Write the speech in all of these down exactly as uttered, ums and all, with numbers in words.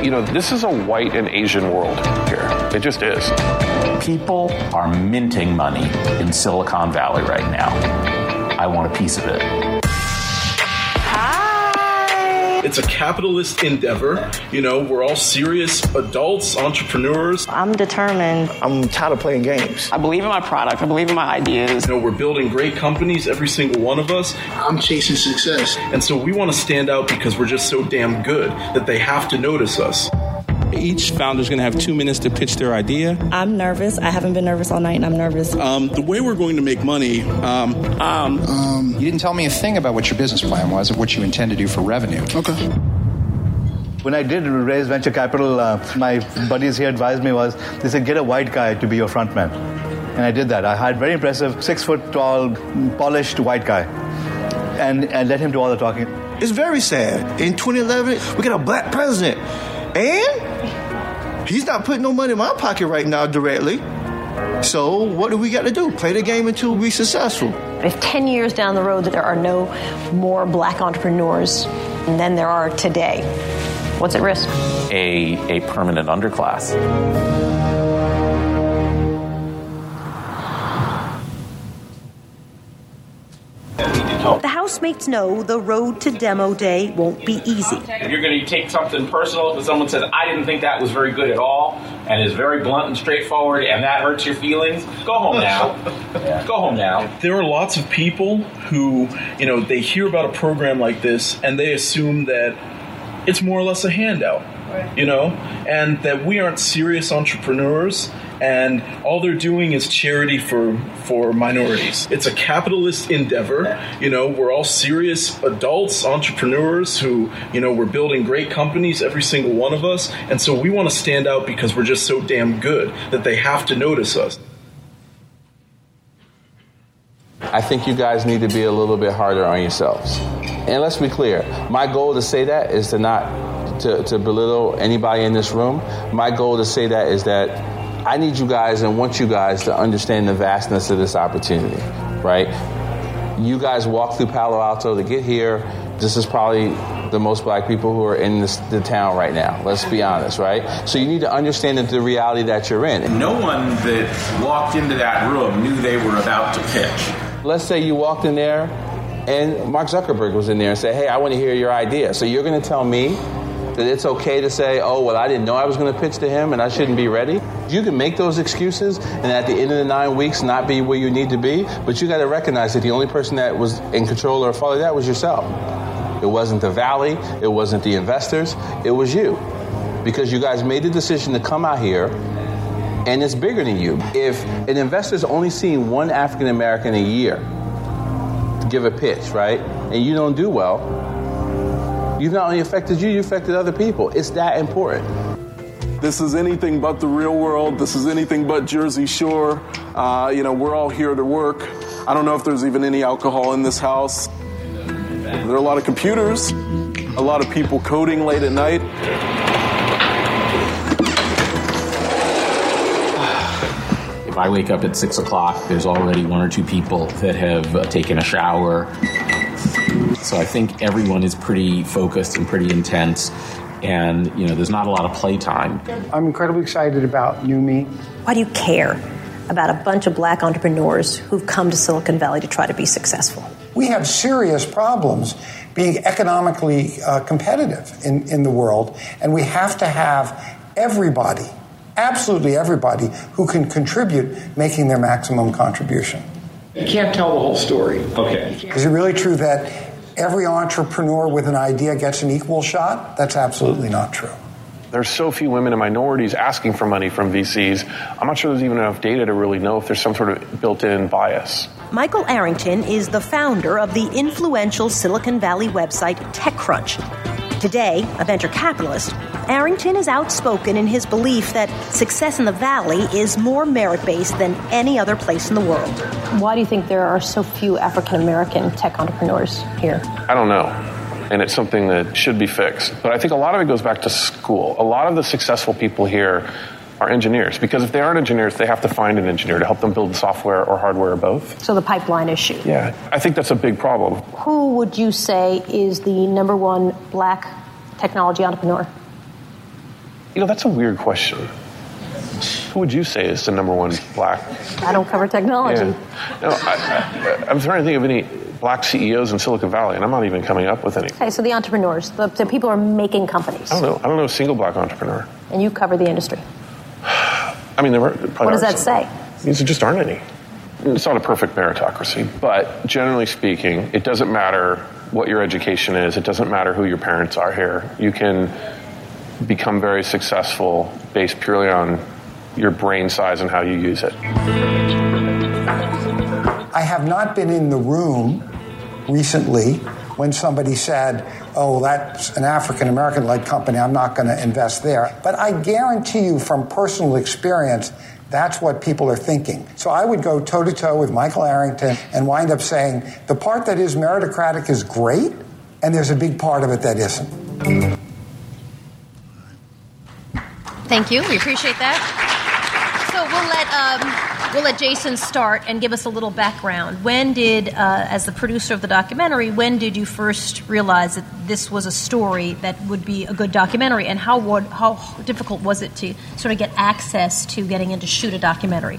You know, this is a white and Asian world here. It just is. People are minting money in Silicon Valley right now. I want a piece of it. It's a capitalist endeavor. You know, we're all serious adults, entrepreneurs. I'm determined. I'm tired of playing games. I believe in my product. I believe in my ideas. You know, we're building great companies, every single one of us. I'm chasing success. And so we want to stand out because we're just so damn good that they have to notice us. Each founder is going to have two minutes to pitch their idea. I'm nervous. I haven't been nervous all night, and I'm nervous. Um, the way we're going to make money. Um, um, um, you didn't tell me a thing about what your business plan was or what you intend to do for revenue. Okay. When I did raise venture capital, uh, my buddies here advised me was, they said, get a white guy to be your front man. And I did that. I hired very impressive, six foot tall, polished white guy. And, and let him do all the talking. It's very sad. In twenty eleven, we got a black president. And he's not putting no money in my pocket right now directly. So what do we got to do? Play the game until we're successful. If ten years down the road that there are no more black entrepreneurs than there are today, what's at risk? A, a permanent underclass. The housemates know the road to demo day won't be easy. If you're going to take something personal, if someone says, I didn't think that was very good at all, and is very blunt and straightforward, and that hurts your feelings, go home now. Go home now. There are lots of people who, you know, they hear about a program like this, and they assume that it's more or less a handout, you know, and that we aren't serious entrepreneurs, and all they're doing is charity for, for minorities. It's a capitalist endeavor. You know, we're all serious adults, entrepreneurs who, you know, we're building great companies, every single one of us. And so we want to stand out because we're just so damn good that they have to notice us. I think you guys need to be a little bit harder on yourselves. And let's be clear, my goal to say that is to not to, to belittle anybody in this room. My goal to say that is that I need you guys and want you guys to understand the vastness of this opportunity, right? You guys walk through Palo Alto to get here. This is probably the most black people who are in this, the town right now. Let's be honest, right? So you need to understand the reality that you're in. No one that walked into that room knew they were about to pitch. Let's say you walked in there and Mark Zuckerberg was in there and said, hey, I want to hear your idea. So you're going to tell me that it's okay to say, oh, well, I didn't know I was going to pitch to him and I shouldn't be ready? You can make those excuses and at the end of the nine weeks not be where you need to be, but you got to recognize that the only person that was in control or followed that was yourself. It wasn't the Valley. It wasn't the investors. It was you. Because you guys made the decision to come out here and it's bigger than you. If an investor's only seeing one African American a year to give a pitch, right, and you don't do well, you've not only affected you, you affected other people. It's that important. This is anything but the real world. This is anything but Jersey Shore. Uh, you know, we're all here to work. I don't know if there's even any alcohol in this house. There are a lot of computers, a lot of people coding late at night. If I wake up at six o'clock, there's already one or two people that have uh, taken a shower. So I think everyone is pretty focused and pretty intense. And, you know, there's not a lot of playtime. I'm incredibly excited about New Me. Why do you care about a bunch of black entrepreneurs who've come to Silicon Valley to try to be successful? We have serious problems being economically uh, competitive in, in the world, and we have to have everybody, absolutely everybody, who can contribute making their maximum contribution. You can't tell the whole story. Okay. Is it really true that every entrepreneur with an idea gets an equal shot? That's absolutely not true. There's so few women and minorities asking for money from V Cs. I'm not sure there's even enough data to really know if there's some sort of built-in bias. Michael Arrington is the founder of the influential Silicon Valley website TechCrunch. Today, a venture capitalist, Arrington is outspoken in his belief that success in the Valley is more merit-based than any other place in the world. Why do you think there are so few African-American tech entrepreneurs here? I don't know. And it's something that should be fixed. But I think a lot of it goes back to school. A lot of the successful people here are engineers. Because if they aren't engineers, they have to find an engineer to help them build software or hardware or both. So the pipeline issue. Yeah, I think that's a big problem. Who would you say is the number one black technology entrepreneur? You know, that's a weird question. Who would you say is the number one black? I don't cover technology. Yeah. No, I, I, I'm trying to think of any black C E Os in Silicon Valley, and I'm not even coming up with any. Okay, so the entrepreneurs, the, the people who are making companies. I don't know. I don't know a single black entrepreneur. And you cover the industry. I mean, there were probably. What does that some. say? These just aren't any. It's not a perfect meritocracy, but generally speaking, it doesn't matter what your education is. It doesn't matter who your parents are here. You can become very successful based purely on your brain size and how you use it. I have not been in the room recently when somebody said, oh, that's an African-American-led company, I'm not going to invest there. But I guarantee you from personal experience, that's what people are thinking. So I would go toe-to-toe with Michael Arrington and wind up saying, the part that is meritocratic is great, and there's a big part of it that isn't. Thank you. We appreciate that. So we'll let um, we'll let Jason start and give us a little background. When did, uh, as the producer of the documentary, when did you first realize that this was a story that would be a good documentary, and how would, how difficult was it to sort of get access to getting in to shoot a documentary?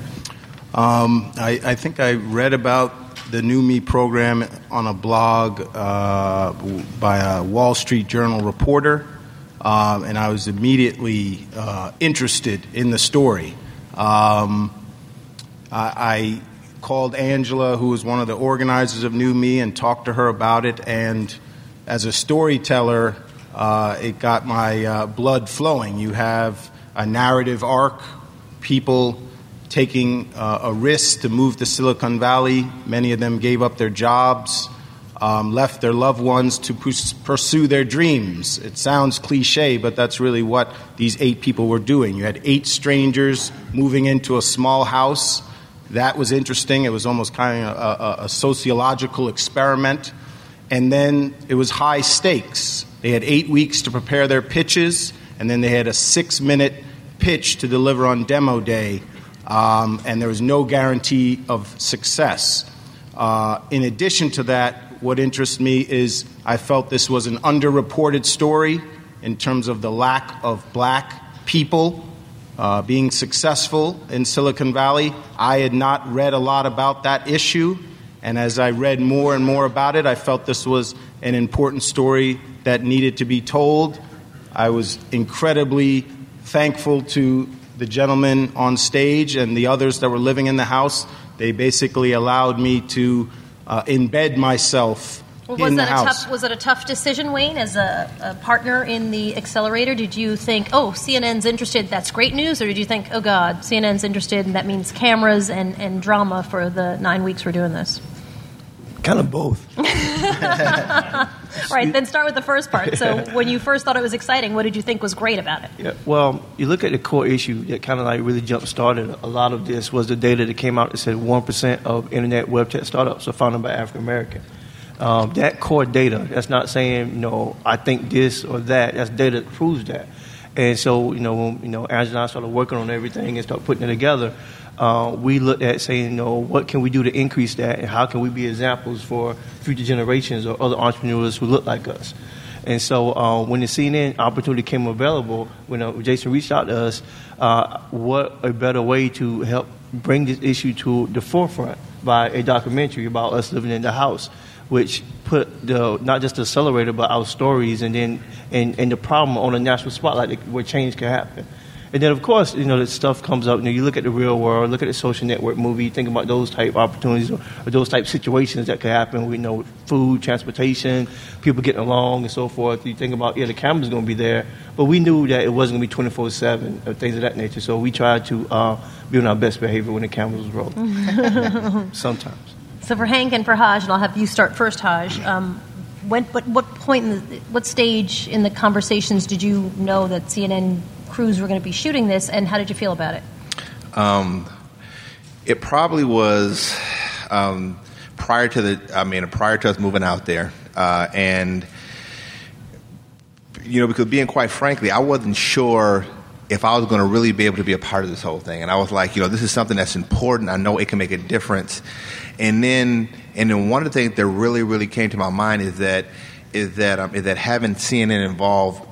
Um, I, I think I read about the New Me program on a blog uh, by a Wall Street Journal reporter, um, and I was immediately uh, interested in the story. Um, I, I called Angela, who was one of the organizers of New Me, and talked to her about it. And as a storyteller, uh, it got my uh, blood flowing. You have a narrative arc, people taking uh, a risk to move to Silicon Valley. Many of them gave up their jobs, um, left their loved ones to pus- pursue their dreams. It sounds cliche, but that's really what these eight people were doing. You had eight strangers moving into a small house. That was interesting. It was almost kind of a, a, a sociological experiment. And then it was high stakes. They had eight weeks to prepare their pitches, and then they had a six-minute pitch to deliver on demo day, um, and there was no guarantee of success. Uh, in addition to that, what interests me is I felt this was an underreported story in terms of the lack of black people uh, being successful in Silicon Valley. I had not read a lot about that issue, and as I read more and more about it, I felt this was an important story that needed to be told. I was incredibly thankful to the gentleman on stage and the others that were living in the house. They basically allowed me to uh, embed myself well, was in that the a house. Tough, was it a tough decision, Wayne, as a, a partner in the accelerator? Did you think, oh, C N N's interested, that's great news? Or did you think, oh, God, C N N's interested, and that means cameras and, and drama for the nine weeks we're doing this? Kind of both. Right, then start with the first part. So when you first thought it was exciting, what did you think was great about it? Yeah, well, you look at the core issue that kind of like really jump-started a lot of this was the data that came out that said one percent of internet web tech startups are founded by African-American. Um, that core data, that's not saying, you know, I think this or that. That's data that proves that. And so, you know, when, you know, Angela and I started working on everything and started putting it together, Uh, we looked at saying, you know, what can we do to increase that, and how can we be examples for future generations or other entrepreneurs who look like us. And so uh, when the C N N opportunity came available, when uh, Jason reached out to us, uh, what a better way to help bring this issue to the forefront by a documentary about us living in the house, which put the not just the accelerator, but our stories and then and, and the problem on a national spotlight where change can happen. And then, of course, you know, the stuff comes up. You know, you look at the real world, look at the Social Network movie, think about those type opportunities or, or those type situations that could happen. We know food, transportation, people getting along and so forth. You think about, yeah, the camera's going to be there. But we knew that it wasn't going to be twenty-four seven or things of that nature. So we tried to uh, be on our best behavior when the cameras was rolling. Sometimes. So for Hank and for Haj, and I'll have you start first, Haj, um, when, what, what point, in the, what stage in the conversations did you know that C N N crews were going to be shooting this, and how did you feel about it? Um, it probably was um, prior to the, I mean, prior to us moving out there, uh, and you know, because being quite frankly, I wasn't sure if I was going to really be able to be a part of this whole thing, and I was like, you know, this is something that's important. I know it can make a difference, and then, and then one of the things that really, really came to my mind is that, is that, um, is that having C N N involved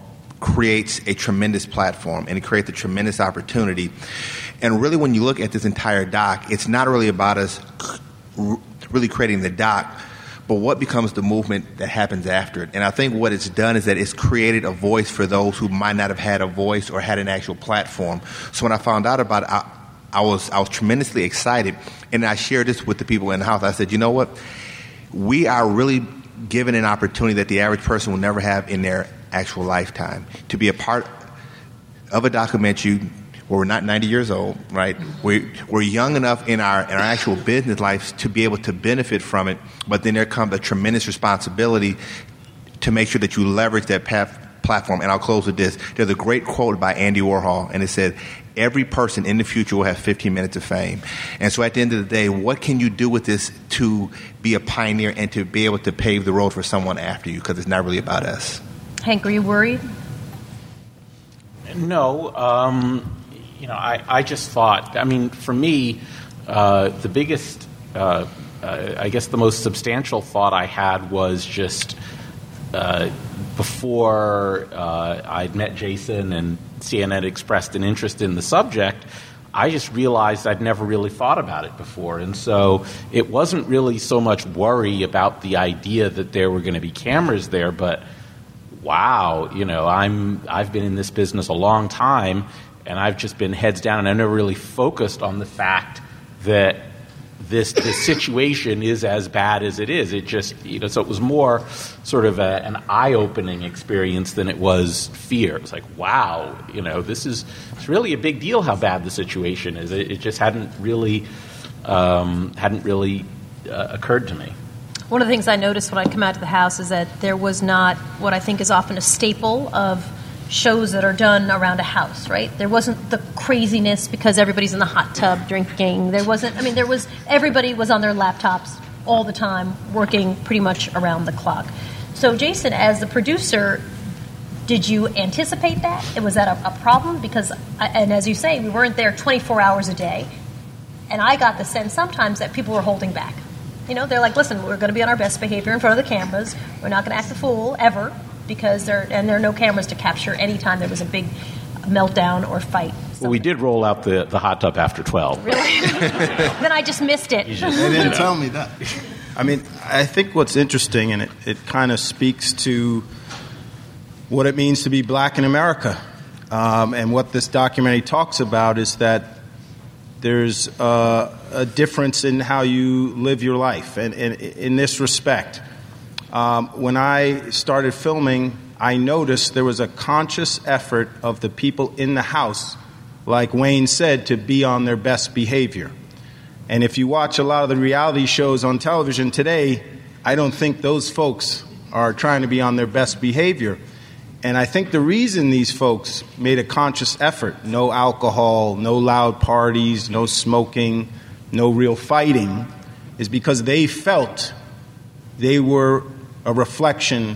creates a tremendous platform and it creates a tremendous opportunity. And really, when you look at this entire doc, it's not really about us really creating the doc, but what becomes the movement that happens after it. And I think what it's done is that it's created a voice for those who might not have had a voice or had an actual platform. So when I found out about it, I, I was I was tremendously excited, and I shared this with the people in the house. I said, you know what? We are really given an opportunity that the average person will never have in their actual lifetime to be a part of a documentary where we're not ninety years old, right? We're, we're young enough in our in our actual business lives to be able to benefit from it, but then there comes a tremendous responsibility to make sure that you leverage that path, platform. And I'll close with this. There's a great quote by Andy Warhol, and it said, every person in the future will have fifteen minutes of fame. And so at the end of the day, what can you do with this to be a pioneer and to be able to pave the road for someone after you? Because it's not really about us. Hank, are you worried? No. Um, you know, I, I just thought, I mean, for me, uh, the biggest, uh, uh, I guess the most substantial thought I had was just uh, before uh, I'd met Jason and C N N expressed an interest in the subject, I just realized I'd never really thought about it before. And so it wasn't really so much worry about the idea that there were going to be cameras there, but wow, you know, I'm, I've been in this business a long time, and I've just been heads down, and I never really focused on the fact that this this situation is as bad as it is. It just, you know, so it was more sort of a, an eye-opening experience than it was fear. It was like, wow, you know, this is it's really a big deal how bad the situation is. It, it just hadn't really um, hadn't really uh, occurred to me. One of the things I noticed when I come out to the house is that there was not what I think is often a staple of shows that are done around a house, right? There wasn't the craziness because everybody's in the hot tub drinking. There wasn't, I mean, there was, everybody was on their laptops all the time working pretty much around the clock. So, Jason, as the producer, did you anticipate that? Was that a, a problem? Because, and as you say, we weren't there twenty-four hours a day. And I got the sense sometimes that people were holding back. You know, they're like, listen, we're going to be on our best behavior in front of the cameras. We're not going to act a fool, ever. Because there and there are no cameras to capture any time there was a big meltdown or fight. Well, we did roll out the, the hot tub after twelve. Really? Then I just missed it. Just, they didn't tell me that. I mean, I think what's interesting, and it, it kind of speaks to what it means to be black in America. Um, and what this documentary talks about is that there's uh, a difference in how you live your life. And, and in this respect, Um, when I started filming, I noticed there was a conscious effort of the people in the house, like Wayne said, to be on their best behavior. And if you watch a lot of the reality shows on television today, I don't think those folks are trying to be on their best behavior. And I think the reason these folks made a conscious effort, no alcohol, no loud parties, no smoking, no real fighting, is because they felt they were a reflection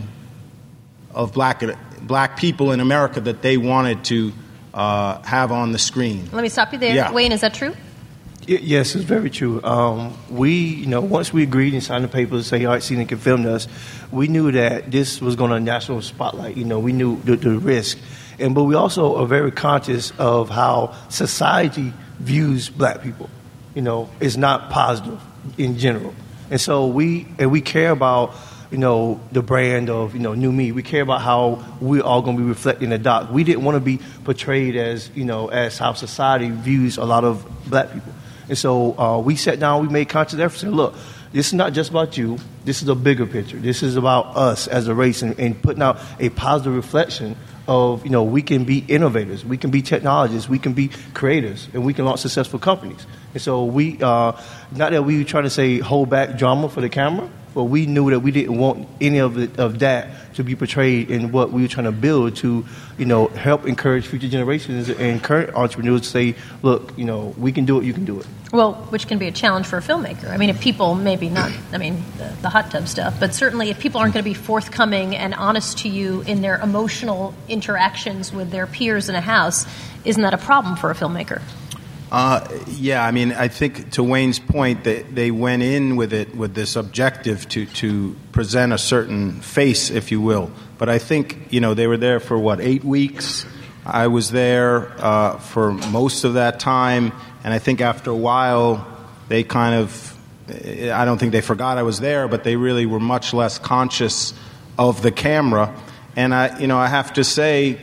of black black people in America that they wanted to uh, have on the screen. Let me stop you there. Yeah. Wayne, is that true? Y- yes, it's very true. Um, we, you know, once we agreed and signed the papers, say, all right, C N N can film us, we knew that this was going to national spotlight. You know, we knew the, the risk. And but we also are very conscious of how society views black people. You know, it's not positive in general. And so we, and we care about, you know, the brand of, you know, New Me. We care about how we're all going to be reflected in the doc. We didn't want to be portrayed as, you know, as how society views a lot of black people. And so uh, we sat down, we made conscious efforts and said, look, this is not just about you. This is a bigger picture. This is about us as a race and, and putting out a positive reflection of, you know, we can be innovators, we can be technologists, we can be creators, and we can launch successful companies. And so we, uh, not that we were trying to say hold back drama for the camera, but we knew that we didn't want any of it, of that to be portrayed in what we were trying to build to, you know, help encourage future generations and current entrepreneurs to say, look, you know, we can do it, you can do it. Well, which can be a challenge for a filmmaker. I mean, if people maybe not, I mean, the, the hot tub stuff, but certainly if people aren't going to be forthcoming and honest to you in their emotional interactions with their peers in a house, isn't that a problem for a filmmaker? Uh, yeah, I mean, I think to Wayne's point, that they went in with it with this objective to, to present a certain face, if you will. But I think, you know, they were there for, what, eight weeks? I was there uh, for most of that time, and I think after a while, they kind of, I don't think they forgot I was there, but they really were much less conscious of the camera. And, I, you know, I have to say,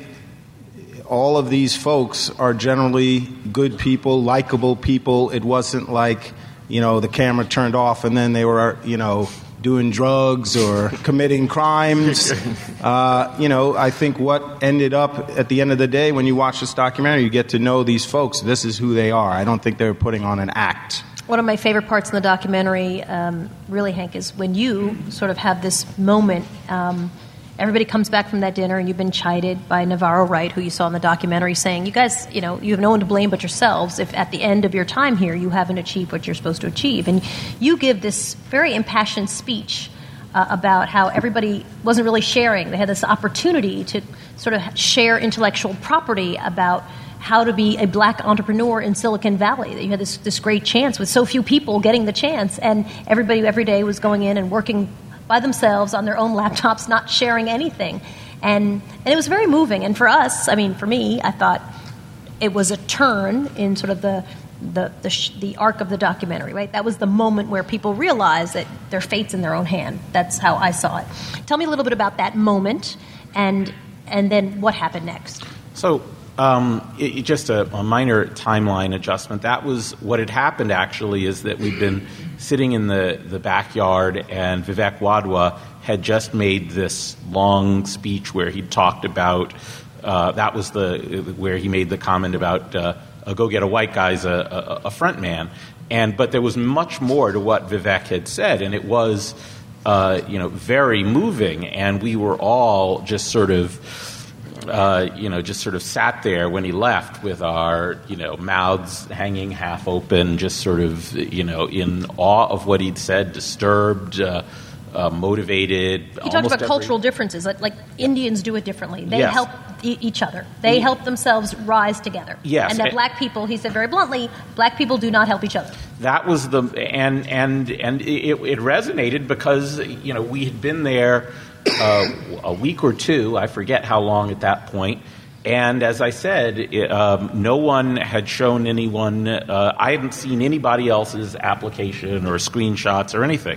all of these folks are generally good people, likable people. It wasn't like, you know, the camera turned off and then they were, you know, doing drugs or committing crimes. Uh, you know, I think what ended up at the end of the day, when you watch this documentary, you get to know these folks. This is who they are. I don't think they were putting on an act. One of my favorite parts in the documentary, um, really, Hank, is when you sort of have this moment. Um, Everybody comes back from that dinner, and you've been chided by Navarro Wright, who you saw in the documentary, saying, you guys, you know, you have no one to blame but yourselves if at the end of your time here you haven't achieved what you're supposed to achieve. And you give this very impassioned speech uh, about how everybody wasn't really sharing. They had this opportunity to sort of share intellectual property about how to be a black entrepreneur in Silicon Valley. That you had this, this great chance with so few people getting the chance, and everybody every day was going in and working by themselves on their own laptops, not sharing anything. And and it was very moving. And for us, I mean, for me, I thought it was a turn in sort of the the the, sh- the arc of the documentary, right? That was the moment where people realized that their fate's in their own hand. That's how I saw it. Tell me a little bit about that moment and and then what happened next. So um, it, it just a, a minor timeline adjustment. That was what had happened, actually, is that we'd been sitting in the, the backyard, and Vivek Wadhwa had just made this long speech where he talked about, uh, that was the where he made the comment about uh, a go get a white guy's a, a, a front man. And, but there was much more to what Vivek had said, and it was, uh, you know, very moving, and we were all just sort of, Uh, you know, just sort of sat there when he left with our, you know, mouths hanging half open, just sort of, you know, in awe of what he'd said, disturbed, uh, uh, motivated. He talked about every... cultural differences, like, like Indians do it differently. They yes. help e- each other. They mm. help themselves rise together. Yes. And that and, black people, he said very bluntly, black people do not help each other. That was the, and, and, and it, it resonated because, you know, we had been there Uh, a week or two, I forget how long at that point. And as I said, it, um, no one had shown anyone, uh, I hadn't seen anybody else's application or screenshots or anything.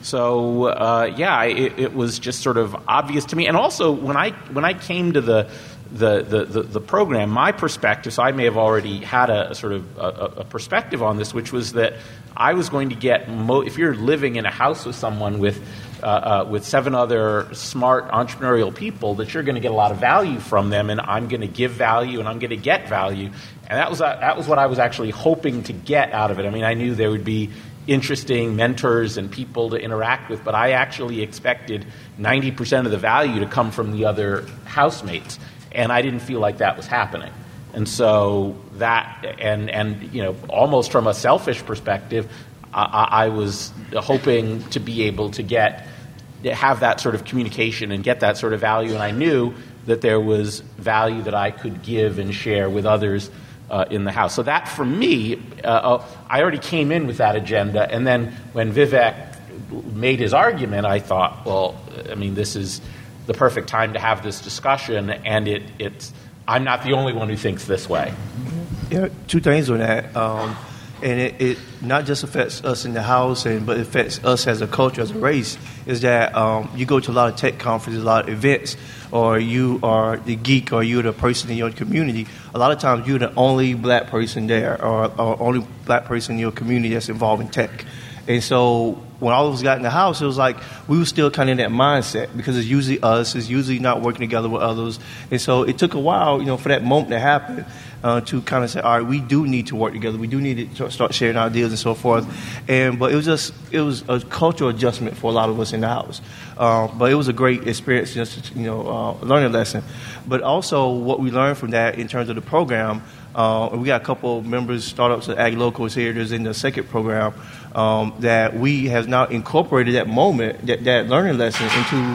So, uh, yeah, it, it was just sort of obvious to me. And also, when I when I came to the the, the, the, the program, my perspective, so I may have already had a, a sort of a, a perspective on this, which was that I was going to get, mo- if you're living in a house with someone with Uh, uh, with seven other smart entrepreneurial people, that you're going to get a lot of value from them, and I'm going to give value, and I'm going to get value, and that was uh, that was what I was actually hoping to get out of it. I mean, I knew there would be interesting mentors and people to interact with, but I actually expected ninety percent of the value to come from the other housemates, and I didn't feel like that was happening. And so that, and and you know, almost from a selfish perspective, I, I was hoping to be able to get. have that sort of communication and get that sort of value, and I knew that there was value that I could give and share with others uh, in the house. So that, for me, uh, I already came in with that agenda, and then when Vivek made his argument, I thought, well, I mean, this is the perfect time to have this discussion, and it, it's I'm not the only one who thinks this way. Yeah, two things on that. Um, And it, it not just affects us in the house, and but it affects us as a culture, as a race, is that um, you go to a lot of tech conferences, a lot of events, or you are the geek, or you're the person in your community. A lot of times you're the only black person there, or, or only black person in your community that's involved in tech. And so when all of us got in the house, it was like we were still kind of in that mindset, because it's usually us, it's usually not working together with others. And so it took a while, you know, for that moment to happen. Uh, to kind of say, all right, we do need to work together. We do need to start sharing ideas and so forth. And but it was just it was a cultural adjustment for a lot of us in the house. Uh, but it was a great experience, just you know, uh, learning lesson. But also what we learned from that in terms of the program. Uh, we got a couple of members, startups at Ag Locals here. There's in the second program um, that we have now incorporated that moment, that, that learning lesson into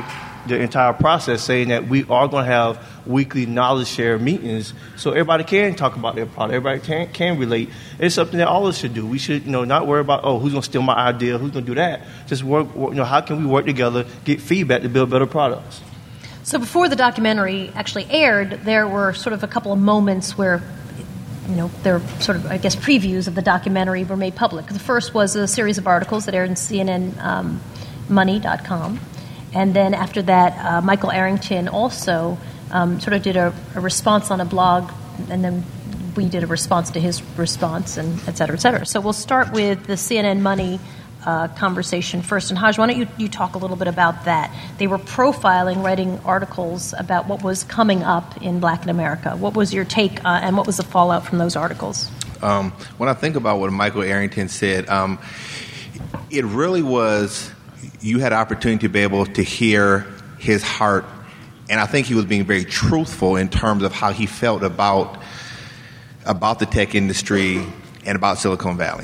the entire process, saying that we are going to have weekly knowledge share meetings so everybody can talk about their product, everybody can, can relate. It's something that all of us should do. We should, you know, not worry about, oh, who's going to steal my idea, who's going to do that. Just work, work, you know, how can we work together, get feedback to build better products. So before the documentary actually aired, there were sort of a couple of moments where, you know, their sort of, I guess, previews of the documentary were made public. The first was a series of articles that aired in C N N um, money dot com. And then after that, uh, Michael Arrington also um, sort of did a, a response on a blog, and then we did a response to his response, and et cetera, et cetera. So we'll start with the C N N Money uh, conversation first. And Haj, why don't you, you talk a little bit about that? They were profiling, writing articles about what was coming up in Black in America. What was your take, uh, and what was the fallout from those articles? Um, when I think about what Michael Arrington said, um, it really was... You had an opportunity to be able to hear his heart, and I think he was being very truthful in terms of how he felt about about the tech industry and about Silicon Valley.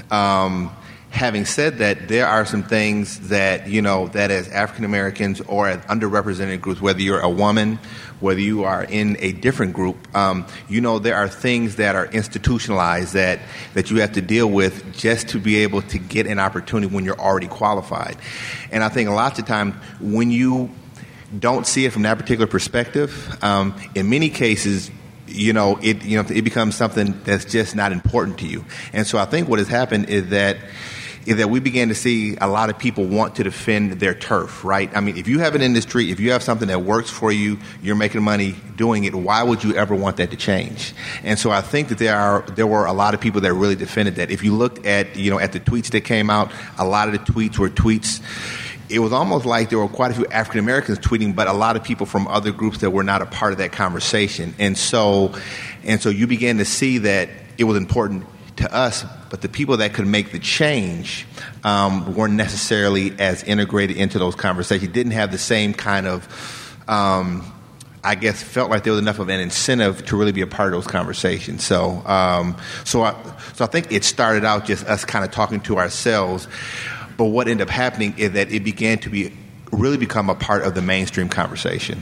Um, having said that, there are some things that, you know, that as African Americans or as underrepresented groups, whether you're a woman, whether you are in a different group, um, you know, there are things that are institutionalized that, that you have to deal with just to be able to get an opportunity when you're already qualified. And I think lots of times when you don't see it from that particular perspective, um, in many cases, you know, it you know it becomes something that's just not important to you. And so I think what has happened is that is that we began to see a lot of people want to defend their turf, right? I mean, if you have an industry, if you have something that works for you, you're making money doing it, why would you ever want that to change? And so I think that there are there were a lot of people that really defended that. If you looked at, you know, at the tweets that came out, a lot of the tweets were tweets. It was almost like there were quite a few African Americans tweeting, but a lot of people from other groups that were not a part of that conversation. And so, and so you began to see that it was important to us, but the people that could make the change um, weren't necessarily as integrated into those conversations, didn't have the same kind of, um, I guess, felt like there was enough of an incentive to really be a part of those conversations. So, um, so, I, so I think it started out just us kind of talking to ourselves, but what ended up happening is that it began to be really become a part of the mainstream conversation.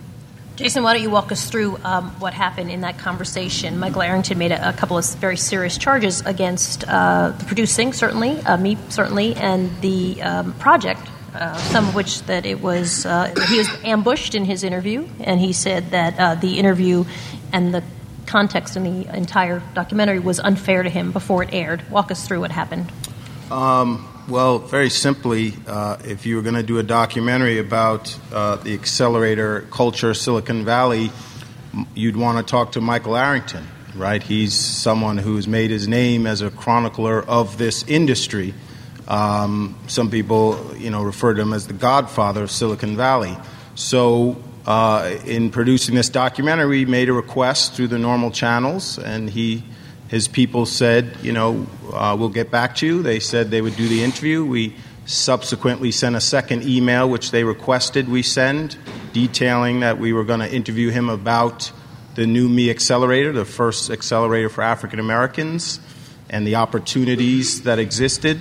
Jason, why don't you walk us through um, what happened in that conversation? Michael Arrington made a, a couple of very serious charges against uh, the producing, certainly, uh, me, certainly, and the um, project, uh, some of which that it was, uh, he was ambushed in his interview, and he said that uh, the interview and the context in the entire documentary was unfair to him before it aired. Walk us through what happened. Um, well, very simply, uh, if you were going to do a documentary about uh, the accelerator culture, Silicon Valley, you'd want to talk to Michael Arrington, right? He's someone who's made his name as a chronicler of this industry. Um, some people, you know, refer to him as the godfather of Silicon Valley. So uh, in producing this documentary, we made a request through the normal channels, and he... His people said, you know, uh, we'll get back to you. They said they would do the interview. We subsequently sent a second email, which they requested we send, detailing that we were going to interview him about the new Me Accelerator, the first accelerator for African Americans, and the opportunities that existed.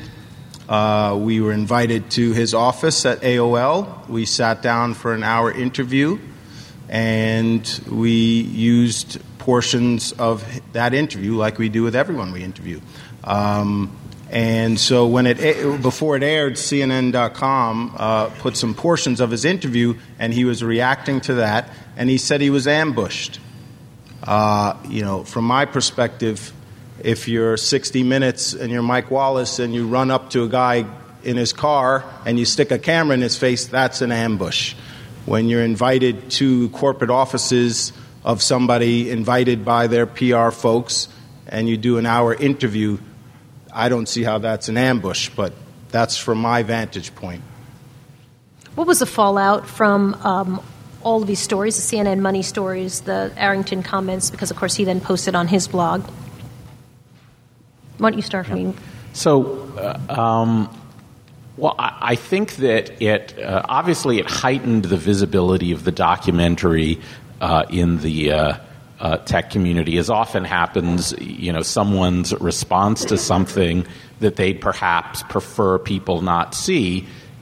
Uh, we were invited to his office at A O L. We sat down for an hour interview, and we used portions of that interview like we do with everyone we interview. Um, and so when it before it aired, C N N dot com uh, put some portions of his interview, and he was reacting to that, and he said he was ambushed. Uh, you know, from my perspective, if you're sixty minutes and you're Mike Wallace and you run up to a guy in his car and you stick a camera in his face, that's an ambush. When you're invited to corporate offices of somebody invited by their P R folks and you do an hour interview, I don't see how that's an ambush, but that's from my vantage point. What was the fallout from um, all of these stories, the C N N Money stories, the Arrington comments, because, of course, he then posted on his blog? Why don't you start from me? So, uh, um, well, I, I think that it, uh, obviously it heightened the visibility of the documentary Uh, in the uh, uh, tech community. As often happens, you know, someone's response to something that they'd perhaps prefer people not see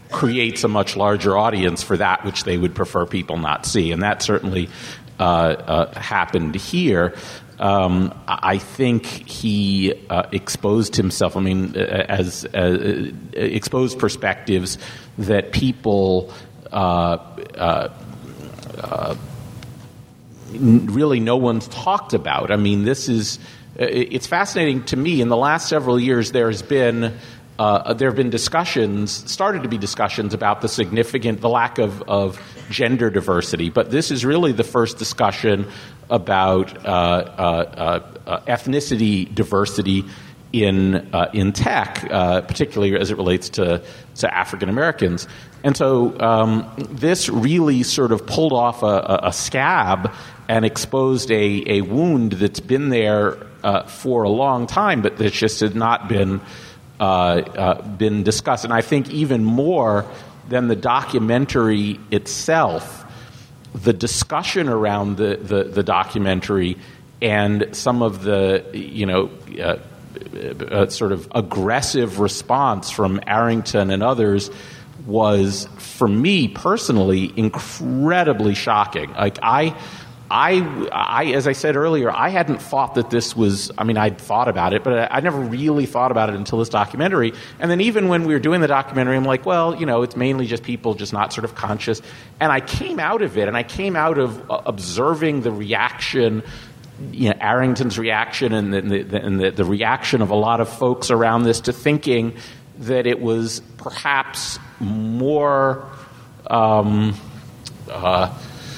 creates a much larger audience for that which they would prefer people not see. And that certainly uh, uh, happened here. Um, I think he uh, exposed himself, I mean, as, as exposed perspectives that people uh, uh, uh, really no one's talked about. I mean, this is, it's fascinating to me. In the last several years, there's been Uh, there have been discussions, started to be discussions about the significant, the lack of, of gender diversity. But this is really the first discussion about uh, uh, uh, ethnicity diversity in uh, in tech, uh, particularly as it relates to, to African Americans. And so um, this really sort of pulled off a, a scab and exposed a, a wound that's been there uh, for a long time, but that just had not been Uh, uh, been discussed. And I think even more than the documentary itself, the discussion around the, the, the documentary and some of the, you know, uh, uh, sort of aggressive response from Arrington and others was, for me personally, incredibly shocking. Like, I... I, I, as I said earlier, I hadn't thought that this was, I mean, I'd thought about it, but I, I never really thought about it until this documentary. And then even when we were doing the documentary, I'm like, well, you know, it's mainly just people just not sort of conscious. And I came out of it, and I came out of uh, observing the reaction, you know, Arrington's reaction and, the, the, and the, the reaction of a lot of folks around this to thinking that it was perhaps more, um, uh,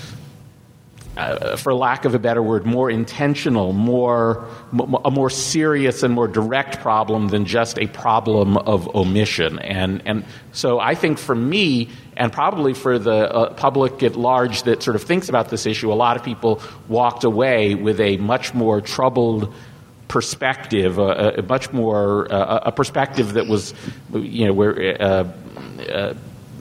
Uh, for lack of a better word, more intentional, more m- a more serious and more direct problem than just a problem of omission. And and so I think for me, and probably for the uh, public at large that sort of thinks about this issue, a lot of people walked away with a much more troubled perspective, uh, a much more uh, a perspective that was, you know, where. Uh, uh,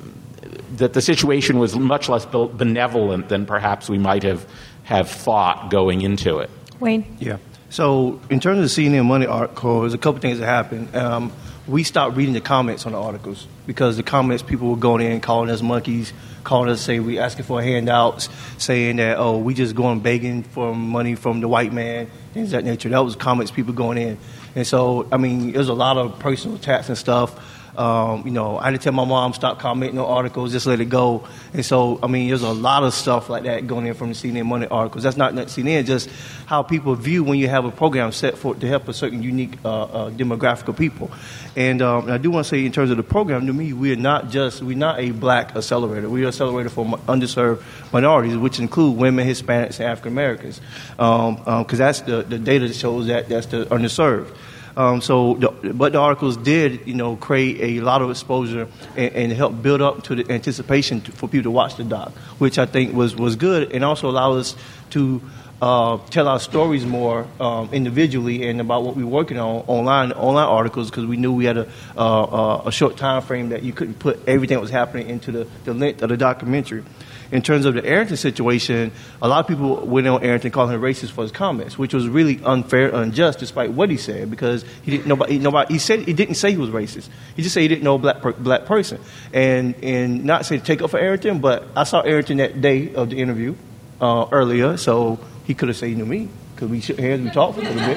that the situation was much less benevolent than perhaps we might have, have thought going into it. Wayne? Yeah. So in terms of the C N N Money article, there's a couple things that happened. Um, we stopped reading the comments on the articles because the comments, people were going in, calling us monkeys, calling us, say we asking for handouts, saying that, oh, we just going begging for money from the white man, things of that nature. That was comments people going in. And so, I mean, there's a lot of personal attacks and stuff. Um, you know, I had to tell my mom, stop commenting on articles, just let it go. And so, I mean, there's a lot of stuff like that going in from the C N N Money articles. That's not C N N, just how people view when you have a program set for to help a certain unique uh, uh, demographic of people. And, um, and I do want to say, in terms of the program, to me, we are not just, we're not a black accelerator. We are an accelerator for underserved minorities, which include women, Hispanics, and African Americans. Um, um, 'cause that's the, the data that shows that that's the underserved. Um, so, the, but the articles did, you know, create a lot of exposure and, and help build up to the anticipation to, for people to watch the doc, which I think was, was good, and also allow us to uh, tell our stories more um, individually and about what we were working on online, online articles, because we knew we had a, uh, a short time frame that you couldn't put everything that was happening into the, the length of the documentary. In terms of the Arrington situation, a lot of people went on Arrington calling him racist for his comments, which was really unfair, unjust, despite what he said, because he didn't nobody, nobody he said he didn't say he was racist. He just said he didn't know a black per, black person, and and not say to take up for Arrington, but I saw Arrington that day of the interview uh, earlier, so he could have said he knew me. Because we shook hands, we talked for a little bit,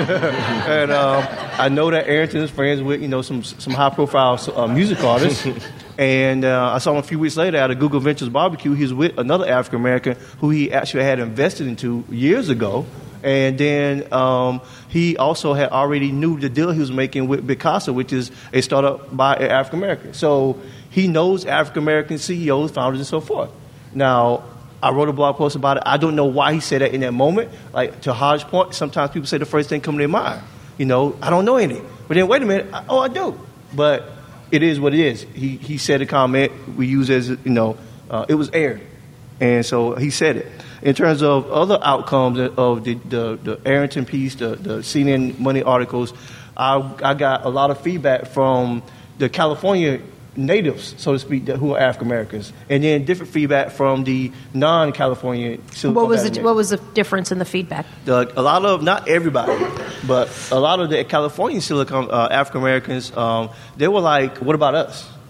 and um, I know that Arrington is friends with, you know, some some high profile uh, music artists. And uh, I saw him a few weeks later at a Google Ventures barbecue. He was with another African American who he actually had invested into years ago. And then um, he also had already knew the deal he was making with Bicasa, which is a startup by an African American. So he knows African American C E Os, founders, and so forth. Now, I wrote a blog post about it. I don't know why he said that in that moment. Like, to Hodge's point, sometimes people say the first thing coming to their mind. You know, I don't know any. But then, wait a minute. I, oh, I do. But it is what it is. He he said a comment we use as, you know, uh, it was aired. And so he said it. In terms of other outcomes of the, the, the Arrington piece, the, the C N N Money articles, I, I got a lot of feedback from the California natives, so to speak, that, who are African Americans, and then different feedback from the non-California Silicon What was Valley the, what was the difference in the feedback? The, a lot of, not everybody, but a lot of the California Silicon uh, African Americans, um, they were like, "What about us?"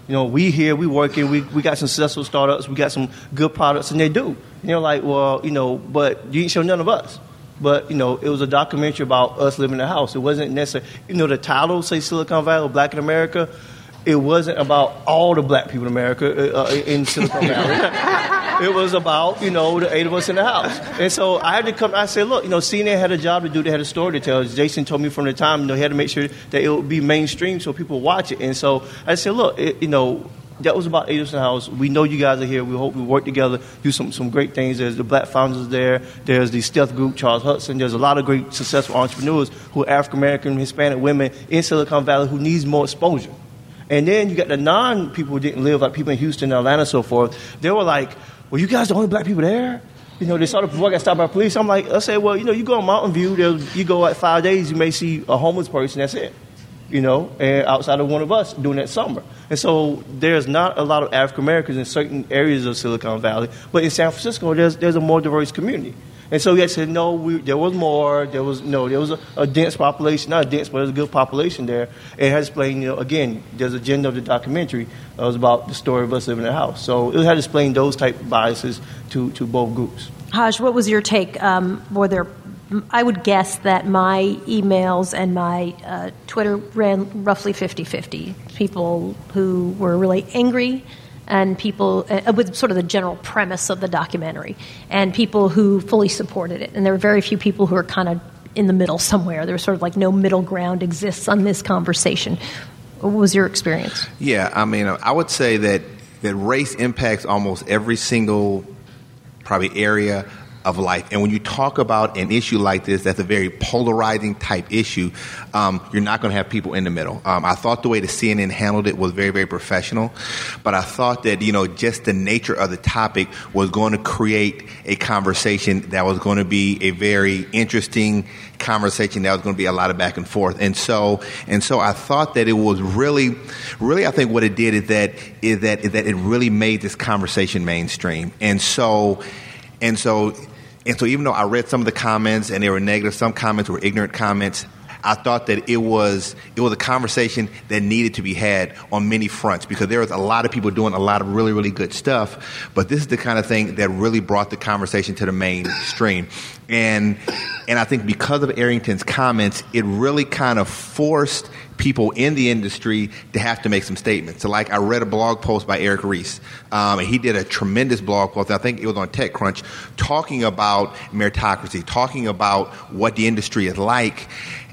You know, we here, we working, we we got some successful startups, we got some good products, and they do. And you're like, well, you know, but you didn't show none of us. But, you know, it was a documentary about us living in a house. It wasn't necessarily, you know, the title, say Silicon Valley or Black in America, it wasn't about all the black people in America uh, in Silicon Valley. It was about, you know, the eight of us in the house. And so I had to come, I said, look, you know, C N N had a job to do, they had a story to tell. As Jason told me from the time, you know, he had to make sure that it would be mainstream so people would watch it. And so I said, look, it, you know, that was about eight of us in the house. We know you guys are here. We hope we work together, do some, some great things. There's the black founders there. There's the Stealth Group, Charles Hudson. There's a lot of great successful entrepreneurs who are African-American, Hispanic women in Silicon Valley who needs more exposure. And then you got the non-people who didn't live, like people in Houston, Atlanta, and so forth. They were like, well, you guys the only black people there? You know, they saw the boy got stopped by police. I'm like, I said, well, you know, you go on Mountain View, there's, you go like five days, you may see a homeless person, that's it. You know, and outside of one of us doing that summer. And so there's not a lot of African Americans in certain areas of Silicon Valley, but in San Francisco, there's there's a more diverse community. And so we had said, no, we, there was more, there was, no, there was a, a dense population, not a dense, but there's a good population there. And it has explained, you know, again, there's an agenda of the documentary that was about the story of us living in a house. So it had explained those type of biases to, to both groups. Haj, what was your take? Um, were there I would guess that my emails and my uh, Twitter ran roughly fifty-fifty. People who were really angry and people uh, with sort of the general premise of the documentary, and people who fully supported it. And there were very few people who were kind of in the middle somewhere. There was sort of like no middle ground exists on this conversation. What was your experience? Yeah, I mean, I would say that, that race impacts almost every single probably area of life. And when you talk about an issue like this, that's a very polarizing type issue, um, you're not going to have people in the middle. Um, I thought the way the C N N handled it was very, very professional. But I thought that, you know, just the nature of the topic was going to create a conversation that was going to be a very interesting conversation that was going to be a lot of back and forth. And so, and so I thought that it was really, really, I think what it did is that, is that, is that it really made this conversation mainstream. And so, and so, And so even though I read some of the comments and they were negative, some comments were ignorant comments, I thought that it was it was a conversation that needed to be had on many fronts, because there was a lot of people doing a lot of really, really good stuff. But this is the kind of thing that really brought the conversation to the mainstream. And and I think because of Arrington's comments, it really kind of forced people in the industry to have to make some statements. So like I read a blog post by Eric Ries, um, and he did a tremendous blog post, I think it was on TechCrunch, talking about meritocracy, talking about what the industry is like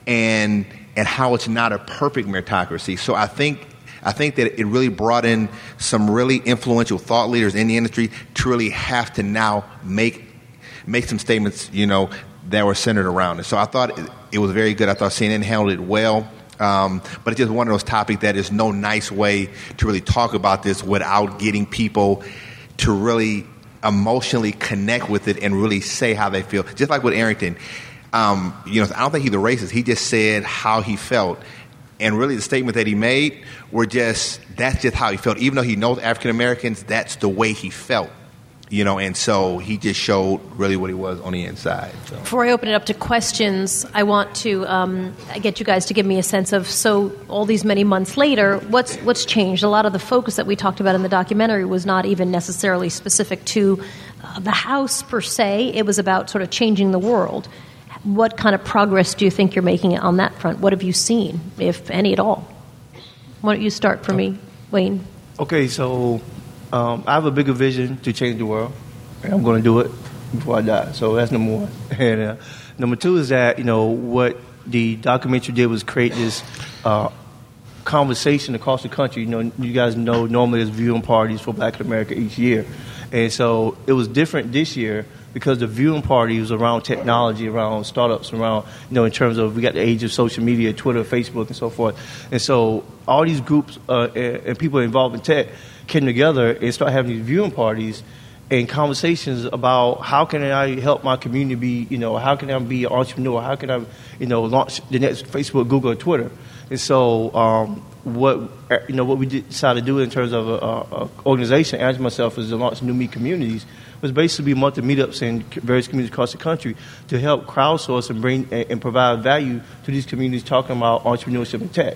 and and how it's not a perfect meritocracy. So I think I think that it really brought in some really influential thought leaders in the industry to really have to now make make some statements, you know, that were centered around it. So I thought it, it was very good. I thought C N N handled it well. Um, but it's just one of those topics that is no nice way to really talk about this without getting people to really emotionally connect with it and really say how they feel. Just like with Arrington, um, you know, I don't think he's a racist. He just said how he felt. And really the statement that he made were just, that's just how he felt. Even though he knows African Americans, that's the way he felt. You know, and so he just showed really what he was on the inside. So. Before I open it up to questions, I want to um, get you guys to give me a sense of, so all these many months later, what's what's changed? A lot of the focus that we talked about in the documentary was not even necessarily specific to uh, the house per se. It was about sort of changing the world. What kind of progress do you think you're making on that front? What have you seen, if any at all? Why don't you start for me, Wayne? Okay, so... Um, I have a bigger vision to change the world, and I'm going to do it before I die. So that's number one. And uh, number two is that, you know, what the documentary did was create this uh, conversation across the country. You know, you guys know normally there's viewing parties for Black America each year. And so it was different this year because the viewing party was around technology, around startups, around, you know, in terms of we got the age of social media, Twitter, Facebook, and so forth. And so all these groups uh, and, and people involved in tech came together and started having these viewing parties and conversations about how can I help my community be, you know, how can I be an entrepreneur? How can I, you know, launch the next Facebook, Google, or Twitter? And so um, what, you know, what we did, decided to do in terms of an organization, as myself, is to launch New Me Communities, was basically monthly meetups in various communities across the country to help crowdsource and bring and provide value to these communities talking about entrepreneurship and tech.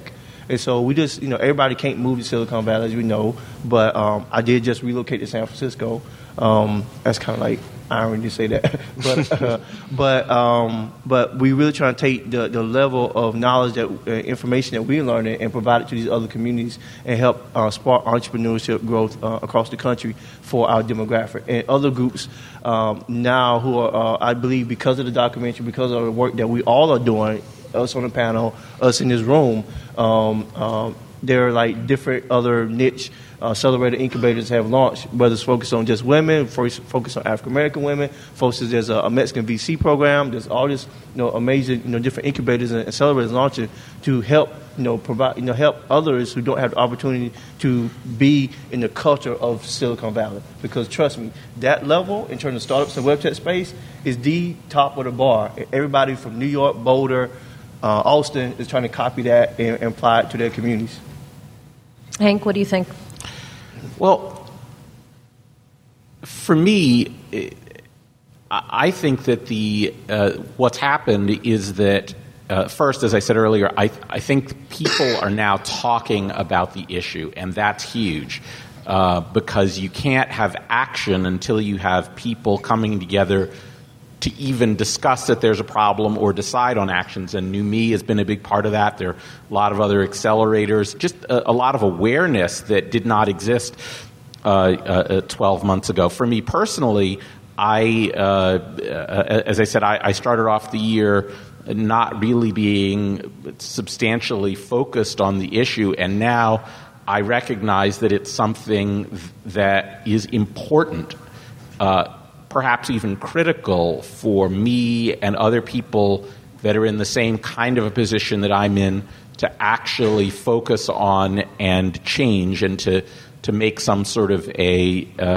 And so we just, you know, everybody can't move to Silicon Valley, as we know, but um, I did just relocate to San Francisco. Um, that's kind of like irony to say that, but uh, but um, but we really trying to take the, the level of knowledge that uh, information that we're learning and provide it to these other communities and help uh, spark entrepreneurship growth uh, across the country for our demographic and other groups um, now who are, uh, I believe, because of the documentary, because of the work that we all are doing, us on the panel, us in this room, um, um, there are like different other niche Uh, accelerator incubators have launched, whether it's focused on just women, focused on African American women, focused there's a, a Mexican V C program. There's all this, you know, amazing, you know, different incubators and accelerators launching to help, you know, provide, you know, help others who don't have the opportunity to be in the culture of Silicon Valley. Because trust me, that level in terms of startups and web tech space is the top of the bar. Everybody from New York, Boulder, uh, Austin is trying to copy that and, and apply it to their communities. Hank, what do you think? Well, for me, I think that the uh, what's happened is that uh, first, as I said earlier, I, I think people are now talking about the issue, and that's huge uh, because you can't have action until you have people coming together to even discuss that there's a problem or decide on actions. And New Me has been a big part of that. There are a lot of other accelerators, just a, a lot of awareness that did not exist uh, uh, twelve months ago. For me personally, I, uh, as I said, I, I started off the year not really being substantially focused on the issue, and now I recognize that it's something that is important, uh, perhaps even critical for me and other people that are in the same kind of a position that I'm in to actually focus on and change and to, to make some sort of a, uh,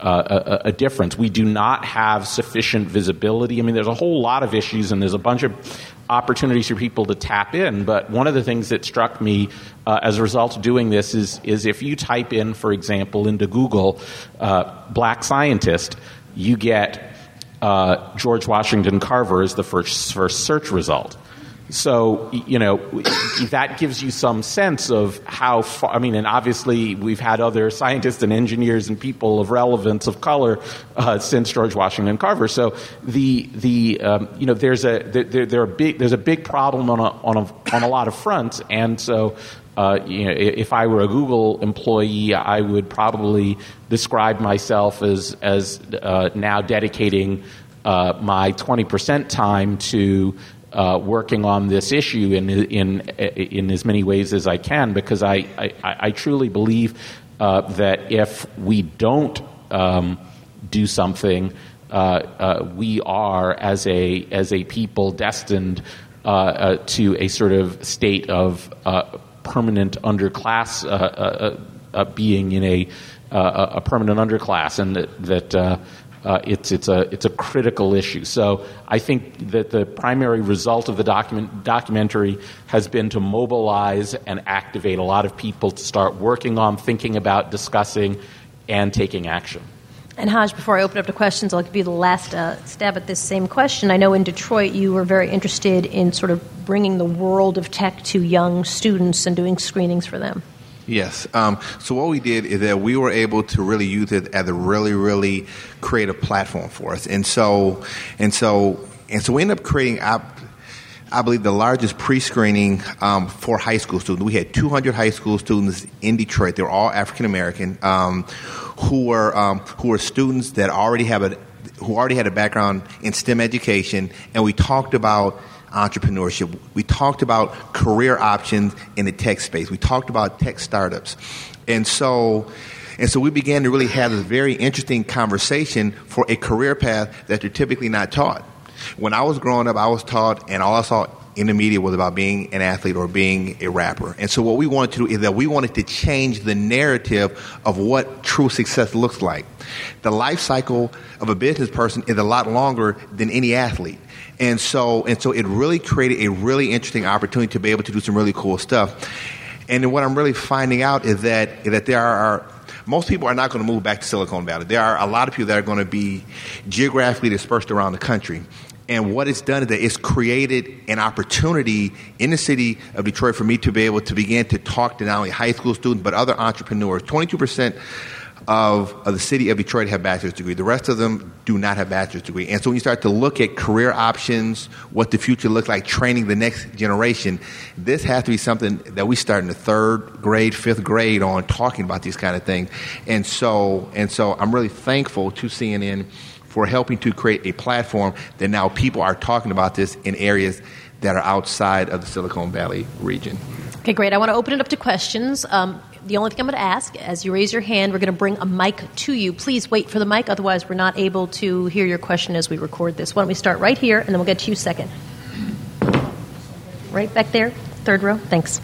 uh, a, a difference. We do not have sufficient visibility. I mean, there's a whole lot of issues and there's a bunch of opportunities for people to tap in, but one of the things that struck me uh, as a result of doing this is, is if you type in, for example, into Google, uh, black scientist, you get uh, George Washington Carver as the first first search result. So, you know, that gives you some sense of how far, I mean, and obviously we've had other scientists and engineers and people of relevance of color uh, since George Washington Carver. So the, the um, you know, there's a, there, there are big, there's a big problem on a, on a, on a lot of fronts. And so, Uh, you know, if I were a Google employee, I would probably describe myself as as uh, now dedicating uh, my twenty percent time to uh, working on this issue in in in as many ways as I can, because I I, I truly believe uh, that if we don't um, do something, uh, uh, we are as a as a people destined uh, uh, to a sort of state of uh, permanent underclass, uh, uh, uh, being in a uh, a permanent underclass, and that, that uh, uh, it's it's a it's a critical issue. So I think that the primary result of the document documentary has been to mobilize and activate a lot of people to start working on, thinking about, discussing, and taking action. And Haj, before I open up to questions, I'll give you the last uh, stab at this same question. I know in Detroit you were very interested in sort of bringing the world of tech to young students and doing screenings for them. Yes. Um, so what we did is that we were able to really use it as a really, really creative platform for us. And so, and so, and so we ended up creating, I, I believe, the largest pre-screening um, for high school students. We had two hundred high school students in Detroit. They were all African American, um, who were um, who were students that already have a who already had a background in STEM education, and we talked about entrepreneurship. We talked about career options in the tech space. We talked about tech startups. And so and so we began to really have this very interesting conversation for a career path that you're typically not taught. When I was growing up, I was taught, and all I saw in the media was about being an athlete or being a rapper. And so what we wanted to do is that we wanted to change the narrative of what true success looks like. The life cycle of a business person is a lot longer than any athlete. And so and so it really created a really interesting opportunity to be able to do some really cool stuff. And what I'm really finding out is that is that there are most people are not going to move back to Silicon Valley. There are a lot of people that are going to be geographically dispersed around the country. And what it's done is that it's created an opportunity in the city of Detroit for me to be able to begin to talk to not only high school students, but other entrepreneurs. twenty-two percent of, of the city of Detroit have bachelor's degree. The rest of them do not have bachelor's degree. And so when you start to look at career options, what the future looks like, training the next generation, this has to be something that we start in the third grade, fifth grade on talking about these kind of things. And so, and so I'm really thankful to C N N for helping to create a platform that now people are talking about this in areas that are outside of the Silicon Valley region. Okay, great. I want to open it up to questions. Um, the only thing I'm going to ask, as you raise your hand, we're going to bring a mic to you. Please wait for the mic, otherwise we're not able to hear your question as we record this. Why don't we start right here, and then we'll get to you second. Right back there, third row. Thanks.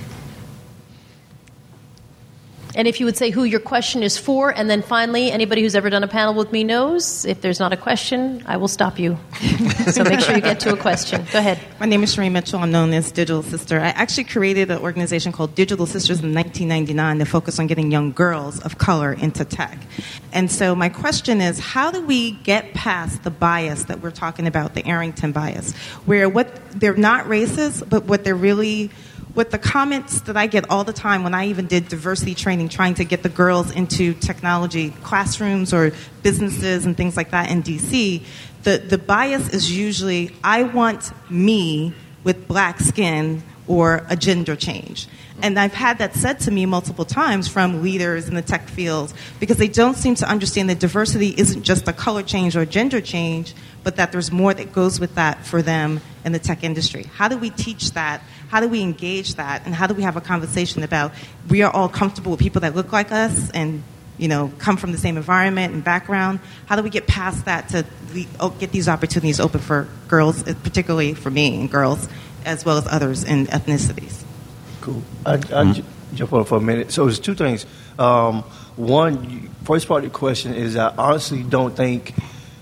And if you would say who your question is for, and then finally, anybody who's ever done a panel with me knows, if there's not a question, I will stop you. So make sure you get to a question. Go ahead. My name is Shereen Mitchell. I'm known as Digital Sister. I actually created an organization called Digital Sisters in nineteen ninety-nine to focus on getting young girls of color into tech. And so my question is, how do we get past the bias that we're talking about, the Arrington bias, where what they're not racist, but what they're really... What the comments that I get all the time when I even did diversity training, trying to get the girls into technology classrooms or businesses and things like that in D C, the, the bias is usually, I want me with black skin or a gender change. And I've had that said to me multiple times from leaders in the tech field, because they don't seem to understand that diversity isn't just a color change or a gender change, but that there's more that goes with that for them in the tech industry. How do we teach that? How do we engage that? And how do we have a conversation about we are all comfortable with people that look like us and, you know, come from the same environment and background? How do we get past that to get these opportunities open for girls, particularly for me and girls, as well as others in ethnicities? Cool. I, I mm-hmm. jump on for a minute. So there's two things. Um, one, first part of the question is I honestly don't think,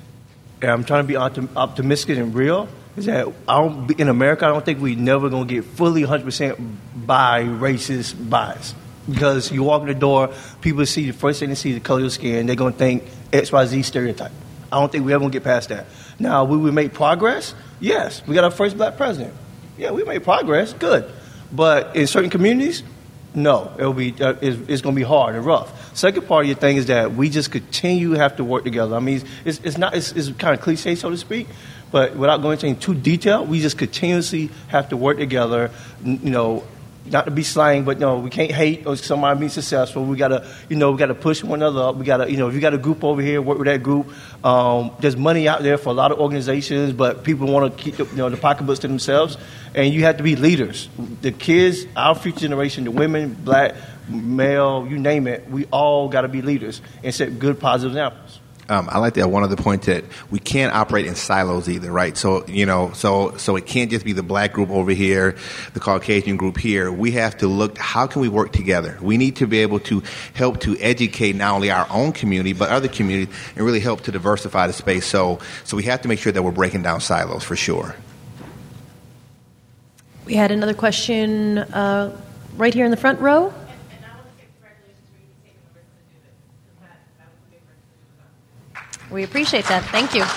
and I'm trying to be optim- optimistic and real, is that I don't, in America, I don't think we're never going to get fully one hundred percent by racist bias. Because you walk in the door, people see the first thing they see the color of your skin, they're going to think X Y Z stereotype. I don't think we ever going to get past that. Now, will we make progress? Yes. We got our first black president. Yeah, we made progress. Good. But in certain communities, no. It'll be uh, it's, it's going to be hard and rough. Second part of your thing is that we just continue to have to work together. I mean, it's, it's not it's, it's kind of cliche, so to speak. But without going into too detail, we just continuously have to work together, you know, not to be slang, but no, we can't hate or somebody be successful. We gotta, you know, we gotta push one another up. We gotta, you know, if you got a group over here, work with that group. Um, there's money out there for a lot of organizations, but people want to keep, the, you know, the pocketbooks to themselves. And you have to be leaders. The kids, our future generation, the women, black, male, you name it, we all got to be leaders and set good, positive examples. Um, I like to add one other point that we can't operate in silos either, right? So, you know, so so it can't just be the black group over here, the Caucasian group here. We have to look, how can we work together? We need to be able to help to educate not only our own community, but other communities, and really help to diversify the space. So, so we have to make sure that we're breaking down silos for sure. We had another question uh, right here in the front row. We appreciate that. Thank you.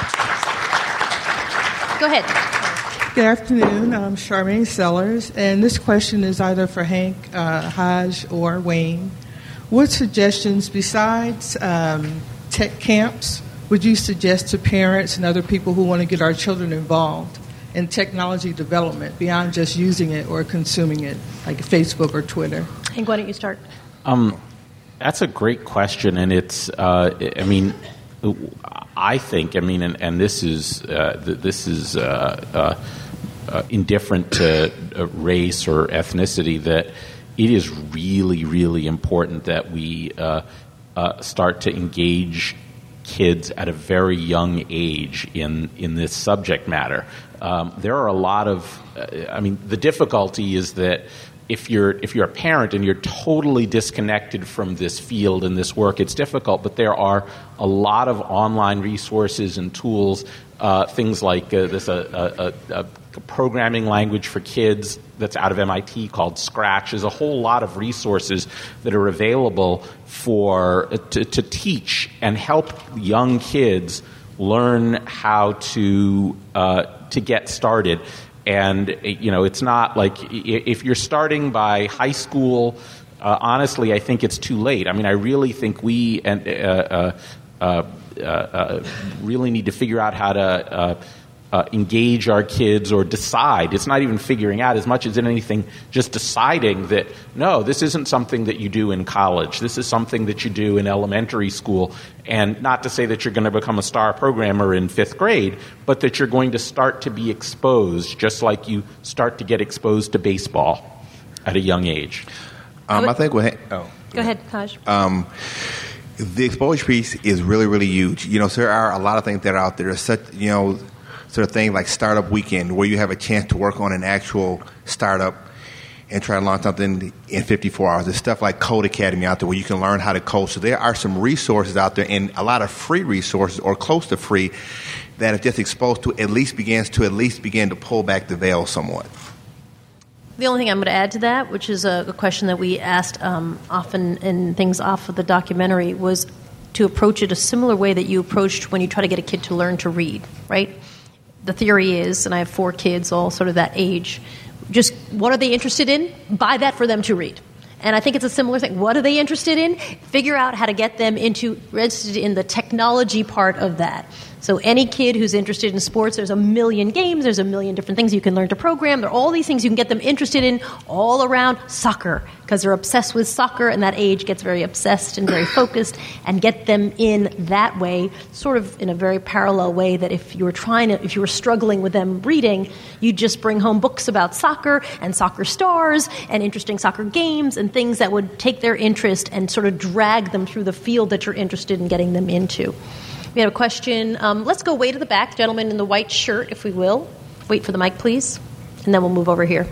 Go ahead. Good afternoon. I'm Charmaine Sellers, and this question is either for Hank, uh, Haj, or Wayne. What suggestions, besides um, tech camps, would you suggest to parents and other people who want to get our children involved in technology development beyond just using it or consuming it, like Facebook or Twitter? Hank, why don't you start? Um, that's a great question, and it's, uh, I mean, I think, I mean, and, and this is uh, this is uh, uh, uh, indifferent to uh, race or ethnicity, that it is really, really important that we uh, uh, start to engage kids at a very young age in, in this subject matter. Um, there are a lot of, uh, I mean, the difficulty is that if you're if you're a parent and you're totally disconnected from this field and this work, it's difficult. But there are a lot of online resources and tools, uh, things like uh, this a, a, a programming language for kids that's out of M I T called Scratch. There's a whole lot of resources that are available for to, to teach and help young kids learn how to uh, to get started. And, you know, it's not like if you're starting by high school, uh, honestly, I think it's too late. I mean, I really think we and uh, uh, uh, uh, really need to figure out how to uh, uh, engage our kids or decide. It's not even figuring out as much as anything, just deciding that, no, this isn't something that you do in college. This is something that you do in elementary school. And not to say that you're going to become a star programmer in fifth grade, but that you're going to start to be exposed, just like you start to get exposed to baseball at a young age. Um, I think we'll ha- oh. Go ahead, Taj. Um, the exposure piece is really, really huge. You know, so there are a lot of things that are out there. There's such, you know, sort of thing like Startup Weekend, where you have a chance to work on an actual startup and try to launch something in fifty-four hours. There's stuff like Code Academy out there where you can learn how to code. So there are some resources out there, and a lot of free resources or close to free, that if just exposed to at least begins to at least begin to pull back the veil somewhat. The only thing I'm going to add to that, which is a, a question that we asked um, often in things off of the documentary, was to approach it a similar way that you approached when you try to get a kid to learn to read, right? The theory is, and I have four kids, all sort of that age, just what are they interested in? Buy that for them to read. And I think it's a similar thing. What are they interested in? Figure out how to get them into interested in the technology part of that. So any kid who's interested in sports, there's a million games, there's a million different things you can learn to program. There are all these things you can get them interested in all around soccer, because they're obsessed with soccer, and that age gets very obsessed and very focused, and get them in that way, sort of in a very parallel way that if you were trying to, if you were struggling with them reading, you'd just bring home books about soccer and soccer stars and interesting soccer games and things that would take their interest and sort of drag them through the field that you're interested in getting them into. We have a question. Um, let's go way to the back. Gentleman in the white shirt, if we will. Wait for the mic, please. And then we'll move over here.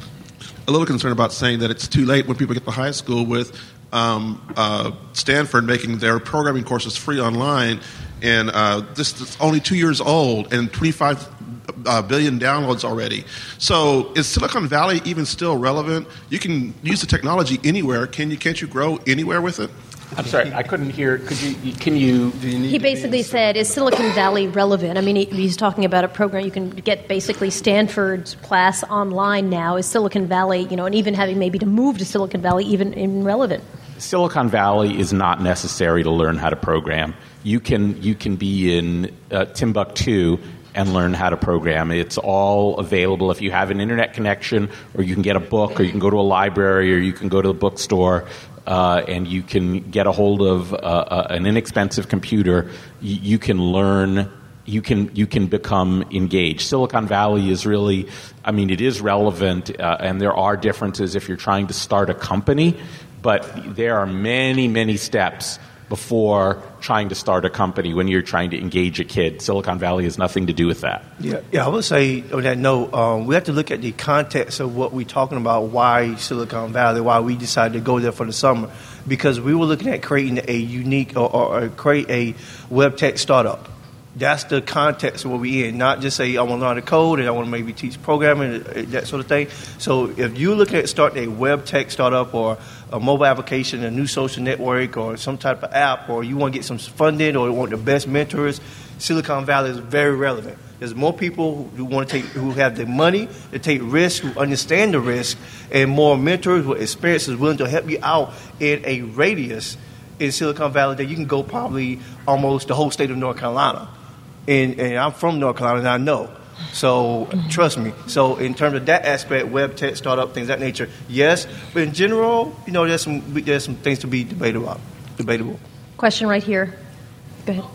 A little concerned about saying that it's too late when people get to high school with um, uh, Stanford making their programming courses free online. And uh, this is only two years old and twenty-five uh, billion downloads already. So is Silicon Valley even still relevant? You can use the technology anywhere. Can you? Can't you grow anywhere with it? I'm sorry, I couldn't hear. Could you? Can you? He basically said, "Is Silicon Valley relevant?" I mean, he, he's talking about a program you can get basically Stanford's class online now. Is Silicon Valley, you know, and even having maybe to move to Silicon Valley, even, even relevant? Silicon Valley is not necessary to learn how to program. You can you can be in uh, Timbuktu and learn how to program. It's all available if you have an internet connection, or you can get a book, or you can go to a library, or you can go to a bookstore. Uh, and you can get a hold of uh, uh, an inexpensive computer. Y- you can learn. You can you can become engaged. Silicon Valley is really, I mean, it is relevant, uh, and there are differences if you're trying to start a company. But there are many many steps before trying to start a company when you're trying to engage a kid. Silicon Valley has nothing to do with that. Yeah, yeah. I would say on that note, um, we have to look at the context of what we're talking about, why Silicon Valley, why we decided to go there for the summer. Because we were looking at creating a unique or, or, or create a web tech startup. That's the context where we're in, not just say, I want to learn the code and I want to maybe teach programming, that sort of thing. So if you're looking at starting a web tech startup or a mobile application, a new social network, or some type of app, or you want to get some funding or want the best mentors, Silicon Valley is very relevant. There's more people who want to take, who have the money to take risks, who understand the risk, and more mentors with experiences willing to help you out in a radius in Silicon Valley that you can go probably almost the whole state of North Carolina. And, and I'm from North Carolina, and I know. So trust me. So in terms of that aspect, web tech, startup, things of that nature, yes. But in general, you know, there's some there's some things to be debatable. Debatable. Question right here. Go ahead.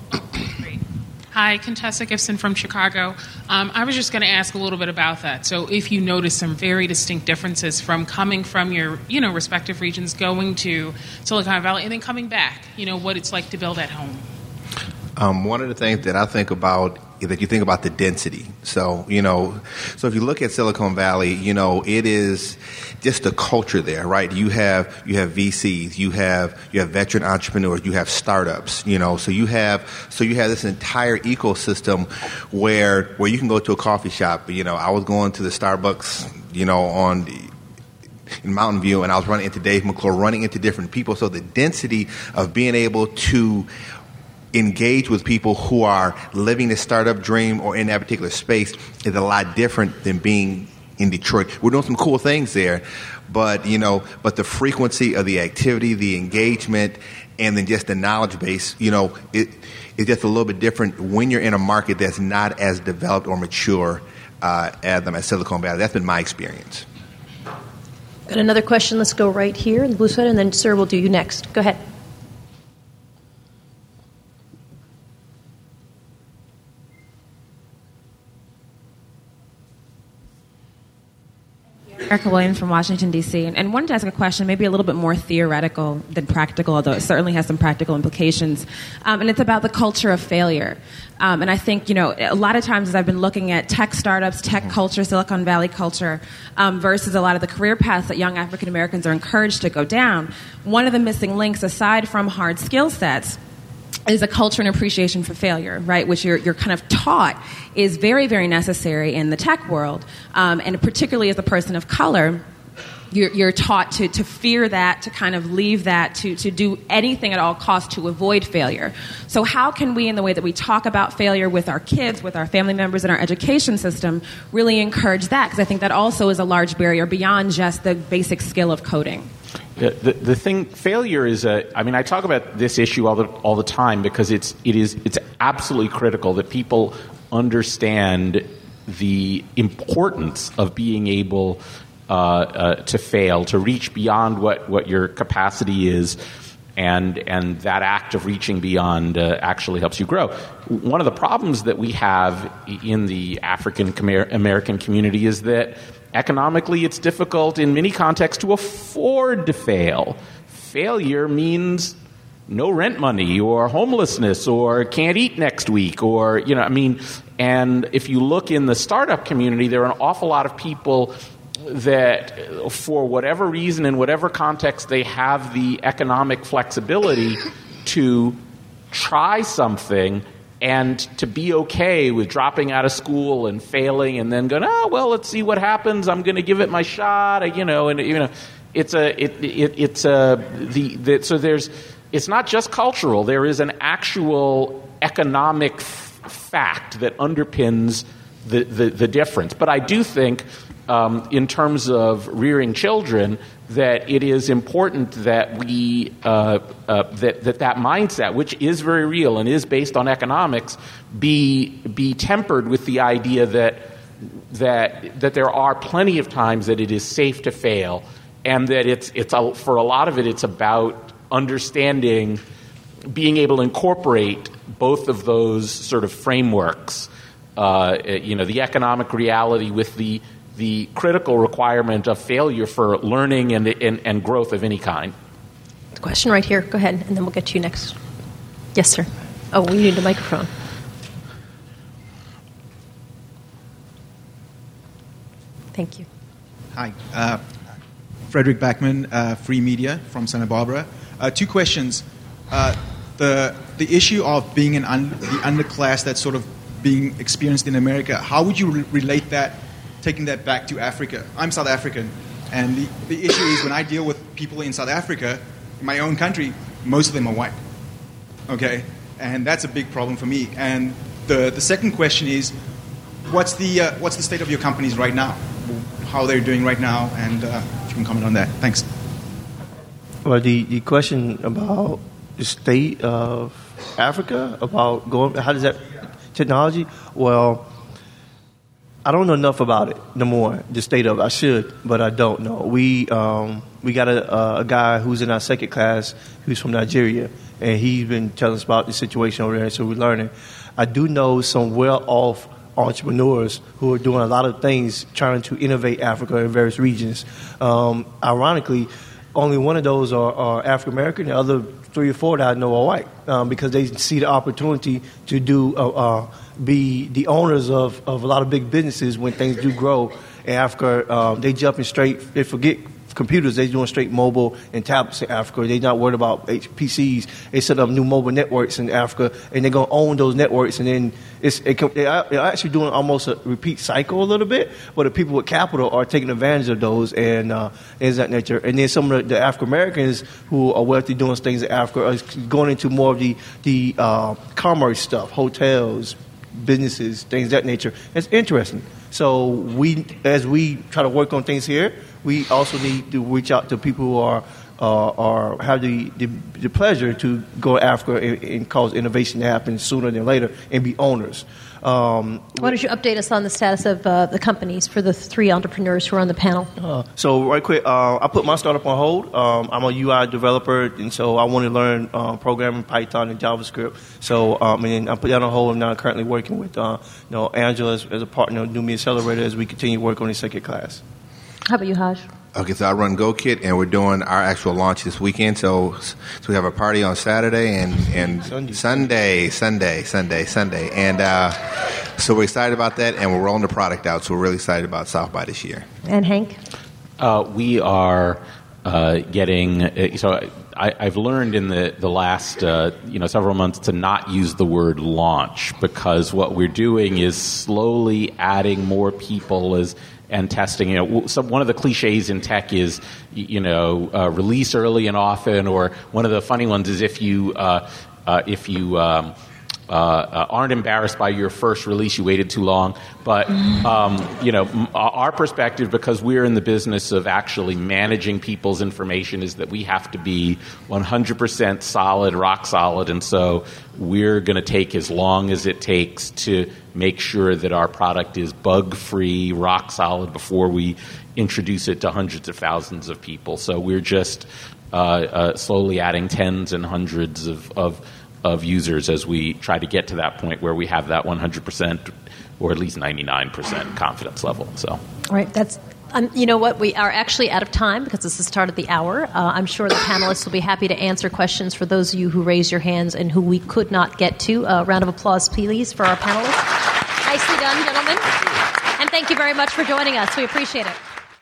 Hi, Contessa Gibson from Chicago. Um, I was just going to ask a little bit about that. So if you notice some very distinct differences from coming from your, you know, respective regions, going to Silicon Valley, and then coming back, you know, what it's like to build at home. Um, one of the things that I think about is that you think about the density. So, you know, so if you look at Silicon Valley, you know, it is just the culture there, right? You have, you have V Cs, you have, you have veteran entrepreneurs, you have startups, you know, so you have, so you have this entire ecosystem where, where you can go to a coffee shop. You know, I was going to the Starbucks, you know, on the, in Mountain View, and I was running into Dave McClure, running into different people. So the density of being able to engage with people who are living the startup dream or in that particular space is a lot different than being in Detroit. We're doing some cool things there, but you know, but the frequency of the activity, the engagement, and then just the knowledge base, you know, it it's just a little bit different when you're in a market that's not as developed or mature uh, as them as Silicon Valley. That's been my experience. Got another question. Let's go right here in the blue sweater, and then sir, we'll do you next. Go ahead. Erica Williams from Washington, D C, and wanted to ask a question maybe a little bit more theoretical than practical, although it certainly has some practical implications. Um, and it's about the culture of failure. Um, and I think, you know, a lot of times as I've been looking at tech startups, tech culture, Silicon Valley culture, um, versus a lot of the career paths that young African Americans are encouraged to go down, one of the missing links, aside from hard skill sets, is a culture and appreciation for failure, right? Which you're, you're kind of taught is very, very necessary in the tech world. Um, and particularly as a person of color, you're, you're taught to, to fear that, to kind of leave that, to, to do anything at all costs to avoid failure. So how can we, in the way that we talk about failure with our kids, with our family members in our education system, really encourage that? Because I think that also is a large barrier beyond just the basic skill of coding. The, the, the thing, failure is a, I mean, I talk about this issue all the, all the time because it's, it is, it's absolutely critical that people understand the importance of being able uh, uh, to fail, to reach beyond what, what your capacity is, and, and that act of reaching beyond uh, actually helps you grow. One of the problems that we have in the African American community is that economically, it's difficult in many contexts to afford to fail. Failure means no rent money or homelessness or can't eat next week or, you know, I mean, and if you look in the startup community, there are an awful lot of people that for whatever reason, in whatever context, they have the economic flexibility to try something and to be okay with dropping out of school and failing and then going, oh, well, let's see what happens. I'm going to give it my shot, you know, and, you know, it's a, it, it, it's a, the, the, so there's, it's not just cultural. There is an actual economic f- fact that underpins the, the, the difference. But I do think, um, in terms of rearing children, that it is important that we uh, uh, that, that that mindset, which is very real and is based on economics, be be tempered with the idea that that that there are plenty of times that it is safe to fail, and that it's it's a, for a lot of it, it's about understanding, being able to incorporate both of those sort of frameworks, uh, you know, the economic reality with the the critical requirement of failure for learning and, and, and growth of any kind. Question right here. Go ahead, and then we'll get to you next. Yes, sir. Oh, we need a microphone. Thank you. Hi. Uh, Frederick Backman, uh, Free Media from Santa Barbara. Uh, two questions. Uh, the the issue of being an un, the underclass that's sort of being experienced in America, how would you re- relate that, taking that back to Africa? I'm South African, and the, the issue is when I deal with people in South Africa, in my own country, most of them are white. Okay? And that's a big problem for me. And the, the second question is, what's the uh, what's the state of your companies right now? How they're doing right now, and uh, if you can comment on that. Thanks. Well, the, the question about the state of Africa, about going, how does that, technology, well, I don't know enough about it no more, the state of it. I should, but I don't know. We um, we got a, a guy who's in our second class who's from Nigeria, and he's been telling us about the situation over there, so we're learning. I do know some well-off entrepreneurs who are doing a lot of things trying to innovate Africa in various regions. Um, ironically, only one of those are, are African American. The other three or four that I know are white, um, because they see the opportunity to do uh, uh, be the owners of, of a lot of big businesses when things do grow in Africa. Um, they jumping straight. They forget computers. They're doing straight mobile and tablets in Africa. They're not worried about P Cs. They set up new mobile networks in Africa, and they're going to own those networks. And then it's, it, they're actually doing almost a repeat cycle a little bit, but the people with capital are taking advantage of those and uh, things of that nature. And then some of the, the African Americans who are wealthy doing things in Africa are going into more of the, the uh, commerce stuff, hotels, businesses, things of that nature. It's interesting. So we, as we try to work on things here, we also need to reach out to people who are uh, are have the, the the pleasure to go to Africa and, and cause innovation to happen sooner than later and be owners. Um, Why don't you update us on the status of uh, the companies for the three entrepreneurs who are on the panel? Uh, so right quick, uh, I put my startup on hold. Um, I'm a U I developer, and so I want to learn uh, programming, Python, and JavaScript. So um, and I put that on hold, and now I'm currently working with uh, you know, Angela as, as a partner of New Me Accelerator as we continue to work on the second class. How about you, Haj? Okay, so I run GoKit, and we're doing our actual launch this weekend. So, so we have a party on Saturday and, and Sunday. Sunday, Sunday, Sunday, Sunday. And uh, so we're excited about that, and we're rolling the product out. So we're really excited about South by this year. And Hank? Uh, we are uh, getting uh, – so I, I've learned in the, the last uh, you know several months to not use the word launch, because what we're doing is slowly adding more people as – and testing. You know, some, one of the cliches in tech is, you know, uh, release early and often, or one of the funny ones is if you uh, uh, if you um, uh, uh, aren't embarrassed by your first release, you waited too long. But um, you know, m- our perspective, because we're in the business of actually managing people's information, is that we have to be one hundred percent solid, rock solid, and so we're going to take as long as it takes to make sure that our product is bug-free, rock solid before we introduce it to hundreds of thousands of people. So we're just uh, uh, slowly adding tens and hundreds of, of of users as we try to get to that point where we have that one hundred percent or at least ninety-nine percent confidence level. So, all right, that's um, you know what, we are actually out of time because this is the start of the hour. Uh, I'm sure the panelists will be happy to answer questions for those of you who raised your hands and who we could not get to. A uh, round of applause, please, for our panelists. Nicely done, gentlemen. And thank you very much for joining us. We appreciate it.